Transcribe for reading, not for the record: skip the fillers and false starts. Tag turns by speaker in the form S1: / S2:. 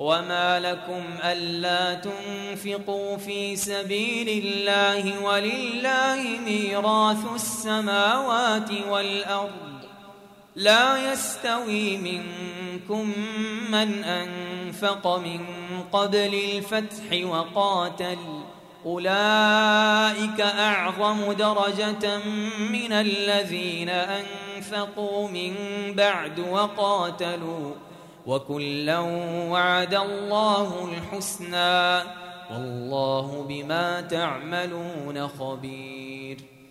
S1: وما لكم ألا تنفقوا في سبيل الله ولله ميراث السماوات والأرض لا يستوي منكم من أنفق من قبل الفتح وقاتل أولئك أعظم درجة من الذين أنفقوا من بعد وقاتلوا وكلا وعد الله الحسنى والله بما تعملون خبير.